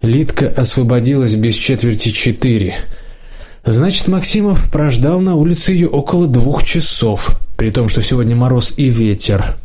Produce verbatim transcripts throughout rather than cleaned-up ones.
Лидка освободилась без четверти четыре. Значит, Максимов прождал на улице ее около двух часов, при том, что сегодня мороз и ветер.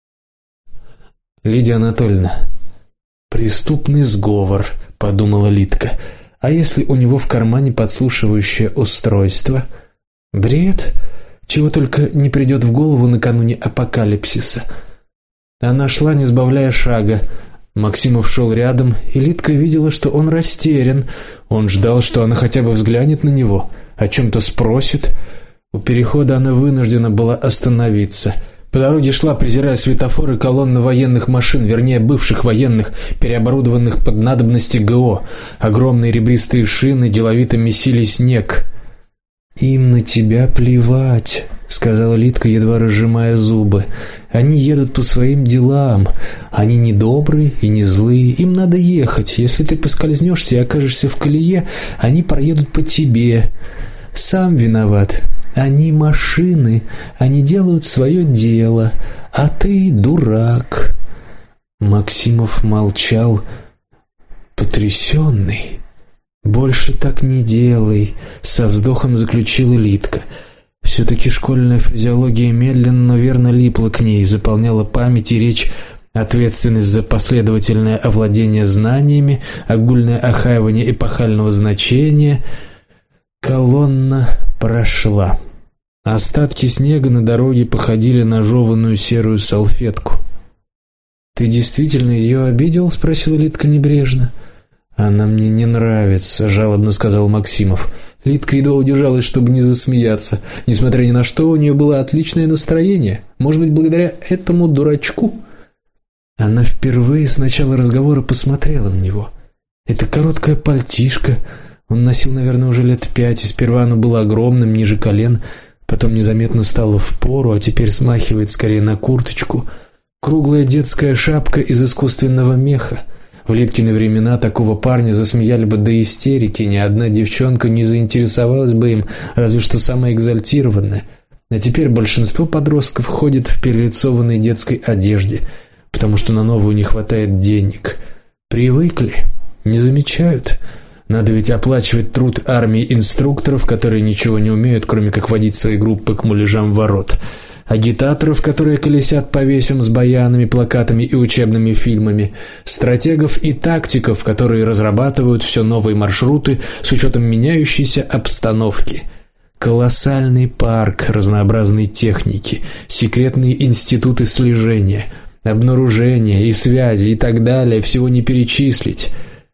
Лидия Анатольевна, преступный сговор, подумала Лидка. А если у него в кармане подслушивающее устройство? Бред, чего только не придет в голову накануне апокалипсиса. Она шла, не сбавляя шага. Максимов шел рядом, и Лидка видела, что он растерян. Он ждал, что она хотя бы взглянет на него, о чем-то спросит. У перехода она вынуждена была остановиться. По дороге шла, презирая светофоры, колонны военных машин, вернее, бывших военных, переоборудованных под надобности ГО. Огромные ребристые шины деловито месили снег. «Им на тебя плевать», — сказала Лидка, едва разжимая зубы. «Они едут по своим делам. Они не добрые и не злые. Им надо ехать. Если ты поскользнешься и окажешься в колее, они проедут по тебе. Сам виноват. Они машины. Они делают свое дело. А ты дурак». Максимов молчал, потрясенный. «Больше так не делай», — со вздохом заключила Лидка. Все-таки школьная фразеология медленно, но верно липла к ней, заполняла память и речь, ответственность за последовательное овладение знаниями, огульное охаивание эпохального значения. Колонна прошла. Остатки снега на дороге походили на жеванную серую салфетку. «Ты действительно ее обидел?» — спросила Лидка небрежно. «Она мне не нравится», — жалобно сказал Максимов. Лидка едва удержалась, чтобы не засмеяться. Несмотря ни на что, у нее было отличное настроение. Может быть, благодаря этому дурачку? Она впервые с начала разговора посмотрела на него. Это короткое пальтишко. Он носил, наверное, уже лет пять, и сперва оно было огромным, ниже колен, потом незаметно стало впору, а теперь смахивает скорее на курточку. Круглая детская шапка из искусственного меха. В Лидкины времена такого парня засмеяли бы до истерики, ни одна девчонка не заинтересовалась бы им, разве что самая экзальтированная. А теперь большинство подростков ходит в перелицованной детской одежде, потому что на новую не хватает денег. Привыкли, не замечают. Надо ведь оплачивать труд армии инструкторов, которые ничего не умеют, кроме как водить свои группы к муляжам ворот. Агитаторов, которые колесят по весям с баянами, плакатами и учебными фильмами, стратегов и тактиков, которые разрабатывают все новые маршруты с учетом меняющейся обстановки. Колоссальный парк разнообразной техники, секретные институты слежения, обнаружения и связи и так далее, всего не перечислить.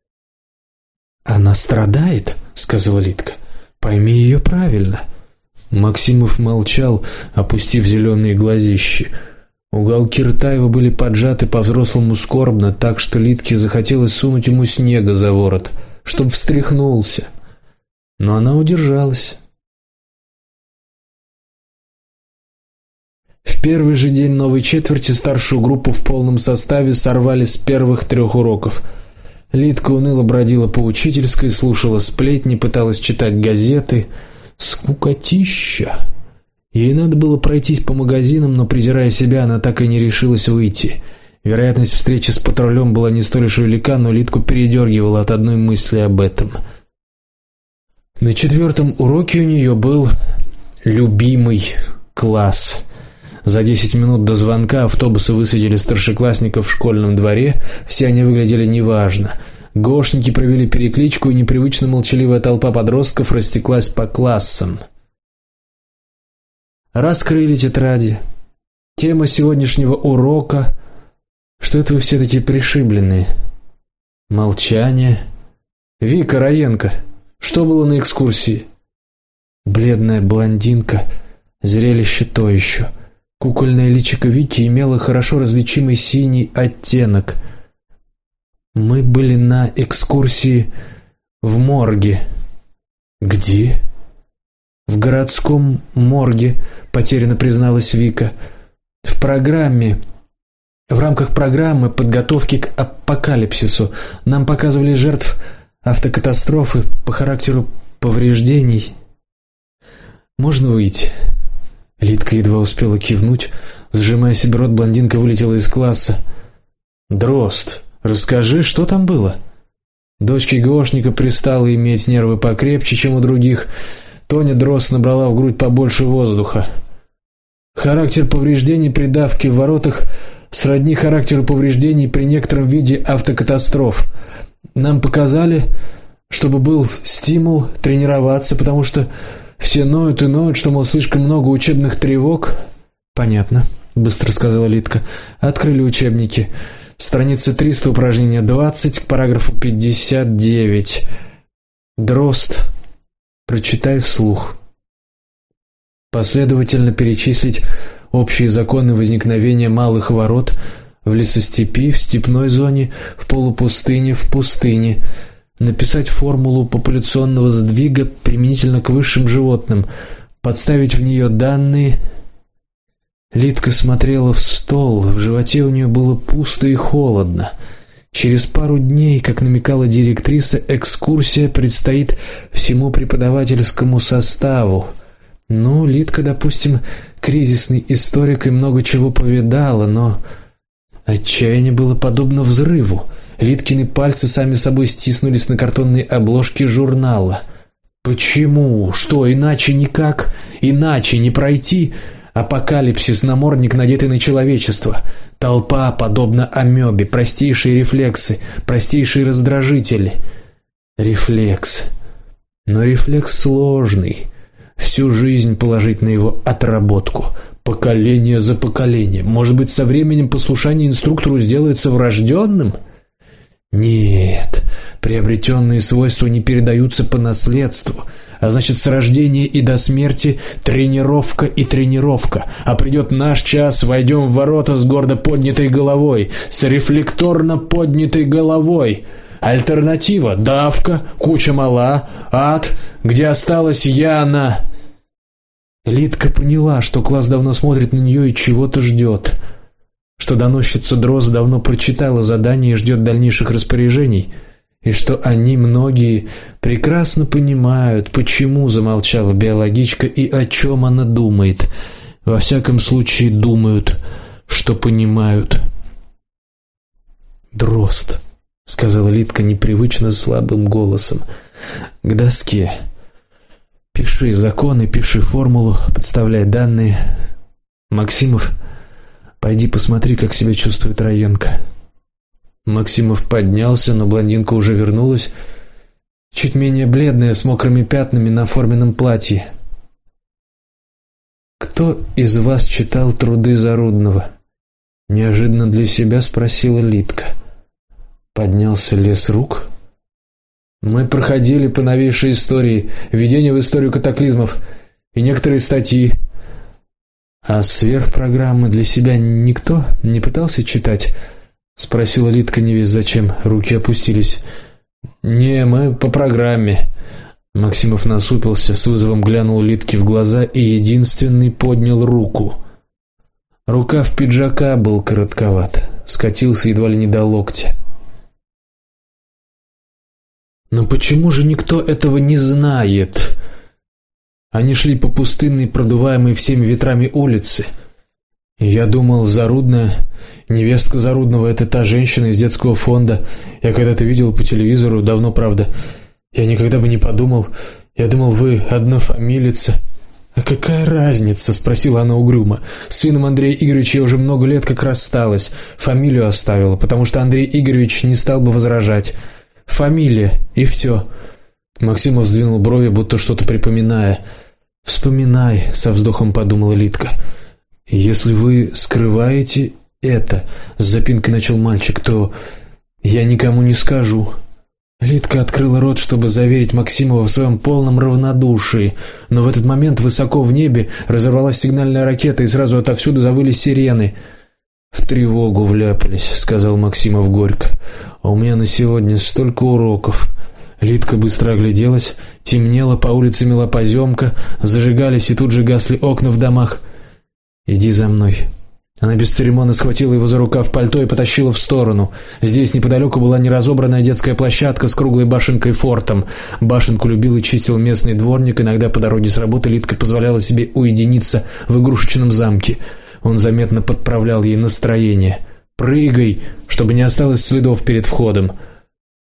«Она страдает», — сказала Лидка. «Пойми ее правильно». Максимов молчал, опустив зеленые глазищи. Уголки рта его были поджаты по-взрослому скорбно, так что Лидке захотелось сунуть ему снега за ворот, чтоб встряхнулся. Но она удержалась. В первый же день новой четверти старшую группу в полном составе сорвали с первых трех уроков. Лидка уныло бродила по учительской, слушала сплетни, пыталась читать газеты. Скукотища. Ей надо было пройтись по магазинам, но, презирая себя, она так и не решилась выйти. Вероятность встречи с патрулем была не столь уж велика, но Лидку передергивала от одной мысли об этом. На четвертом уроке у нее был любимый класс. За десять минут до звонка автобусы высадили старшеклассников в школьном дворе, все они выглядели неважно. Гошники провели перекличку, и непривычно молчаливая толпа подростков растеклась по классам. Раскрыли тетради. Тема сегодняшнего урока: что это вы все такие пришибленные? Молчание. Вика Раенко, что было на экскурсии? Бледная блондинка, зрелище то еще. Кукольное личико Вики имело хорошо различимый синий оттенок. Мы были на экскурсии в морге. Где? В городском морге, потерянно призналась Вика. В программе, в рамках программы подготовки к апокалипсису нам показывали жертв автокатастрофы по характеру повреждений. Можно выйти? Лидка едва успела кивнуть. Сжимая себе рот, блондинка вылетела из класса. Дрозд, расскажи, что там было? Дочке Гошника пристало иметь нервы покрепче, чем у других. Тоня Дрозд набрала в грудь побольше воздуха. Характер повреждений при давке в воротах сродни характеру повреждений при некотором виде автокатастроф. Нам показали, чтобы был стимул тренироваться, потому что все ноют и ноют, что, мол, слишком много учебных тревог. Понятно, быстро сказала Лидка. Открыли учебники. Страница триста, упражнение двадцать, к параграфу пятьдесят девять. Дрозд, прочитай вслух. Последовательно перечислить общие законы возникновения малых ворот в лесостепи, в степной зоне, в полупустыне, в пустыне. Написать формулу популяционного сдвига применительно к высшим животным, подставить в нее данные. Лидка смотрела в стол, в животе у нее было пусто и холодно. Через пару дней, как намекала директриса, экскурсия предстоит всему преподавательскому составу. Ну, Лидка, допустим, кризисный историк и много чего повидала, но отчаяние было подобно взрыву. Лидкины пальцы сами собой стиснулись на картонной обложке журнала. Почему? Что, иначе никак? Иначе не пройти? Апокалипсис, намордник, надетый на человечество. Толпа, подобно амебе, простейшие рефлексы, простейшие раздражители. Рефлекс. Но рефлекс сложный. Всю жизнь положить на его отработку, поколение за поколением. Может быть, со временем послушание инструктору сделается врожденным? Нет, приобретенные свойства не передаются по наследству, а значит, с рождения и до смерти тренировка и тренировка. А придет наш час, войдем в ворота с гордо поднятой головой, с рефлекторно поднятой головой. Альтернатива — давка, куча мала, ад, где осталась Яна. Лидка поняла, что класс давно смотрит на нее и чего-то ждет, что доносчица Дрозд давно прочитала задание и ждет дальнейших распоряжений, и что они, многие, прекрасно понимают, почему замолчала биологичка и о чем она думает. Во всяком случае, думают, что понимают. «Дрозд», — сказала Лидка непривычно слабым голосом, — «к доске. Пиши законы, пиши формулу, подставляй данные. Максимов, пойди посмотри, как себя чувствует Раенко». Максимов поднялся, но блондинка уже вернулась, чуть менее бледная, с мокрыми пятнами на форменном платье. «Кто из вас читал труды Зарудного?» — неожиданно для себя спросила Лидка. Поднялся лес рук. «Мы проходили по новейшей истории, введение в историю катаклизмов и некоторые статьи». «А сверхпрограммы для себя никто не пытался читать?» — спросила Лидка не весь зачем, руки опустились. «Не, мы по программе». Максимов насупился, с вызовом глянул Лидке в глаза и единственный поднял руку. Рукав пиджака был коротковат, скатился едва ли не до локтя. «Но почему же никто этого не знает?» Они шли по пустынной, продуваемой всеми ветрами улице. Я думал, Зарудная, невестка Зарудного — это та женщина из детского фонда. Я когда-то видел по телевизору, давно, правда. Я никогда бы не подумал. Я думал, вы однофамилица. «А какая разница?» — спросила она угрюмо. «С сыном Андрея Игоревича я уже много лет как рассталась. Фамилию оставила, потому что Андрей Игоревич не стал бы возражать. Фамилия, и все». Максимов сдвинул брови, будто что-то припоминая. «Вспоминай», — со вздохом подумала Лидка. «Если вы скрываете это», — с запинкой начал мальчик, — «то я никому не скажу». Лидка открыла рот, чтобы заверить Максимова в своем полном равнодушии, но в этот момент высоко в небе разорвалась сигнальная ракета, и сразу отовсюду завыли сирены. «В тревогу вляпались», — сказал Максимов горько. «А у меня на сегодня столько уроков». Лидка быстро огляделась. Темнело, по улице мела поземка, зажигались и тут же гасли окна в домах. «Иди за мной». Она бесцеремонно схватила его за рукав пальто и потащила в сторону. Здесь неподалеку была неразобранная детская площадка с круглой башенкой-фортом. Башенку любил и чистил местный дворник. Иногда по дороге с работы Лидка позволяла себе уединиться в игрушечном замке. Он заметно подправлял ей настроение. «Прыгай, чтобы не осталось следов перед входом».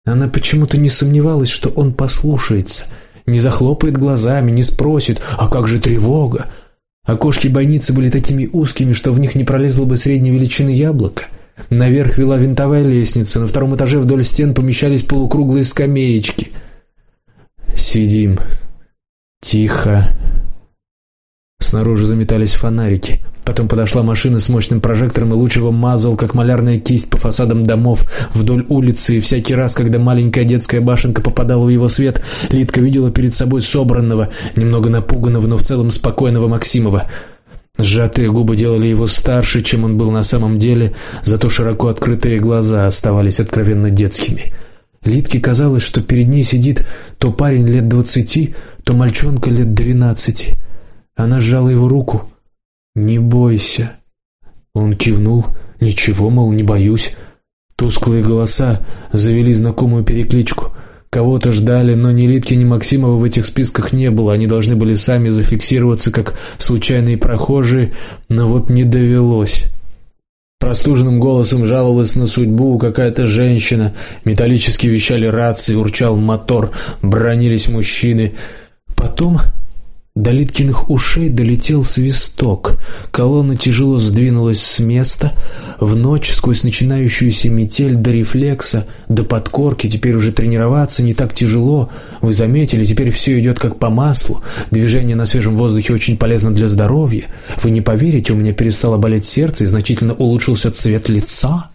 Она почему-то не сомневалась, что он послушается, не захлопает глазами, не спросит: «А как же тревога?». Окошки бойницы были такими узкими, что в них не пролезло бы средней величины яблоко. Наверх вела винтовая лестница, на втором этаже вдоль стен помещались полукруглые скамеечки. «Сидим. Тихо». Снаружи заметались фонарики. Потом подошла машина с мощным прожектором, и луч его мазал, как малярная кисть, по фасадам домов вдоль улицы, и всякий раз, когда маленькая детская башенка попадала в его свет, Лидка видела перед собой собранного, немного напуганного, но в целом спокойного Максимова. Сжатые губы делали его старше, чем он был на самом деле, зато широко открытые глаза оставались откровенно детскими. Лидке казалось, что перед ней сидит то парень лет двадцати, то мальчонка лет двенадцати. Она сжала его руку. «Не бойся». Он кивнул. «Ничего, мол, не боюсь». Тусклые голоса завели знакомую перекличку. Кого-то ждали, но ни Лидки, ни Максимова в этих списках не было. Они должны были сами зафиксироваться, как случайные прохожие, но вот не довелось. Простуженным голосом жаловалась на судьбу какая-то женщина. Металлически вещали рации, урчал мотор, бранились мужчины. Потом до Литкиных ушей долетел свисток. Колонна тяжело сдвинулась с места. В ночь, сквозь начинающуюся метель, до рефлекса, до подкорки, теперь уже тренироваться не так тяжело. Вы заметили, теперь все идет как по маслу. Движение на свежем воздухе очень полезно для здоровья. Вы не поверите, у меня перестало болеть сердце и значительно улучшился цвет лица.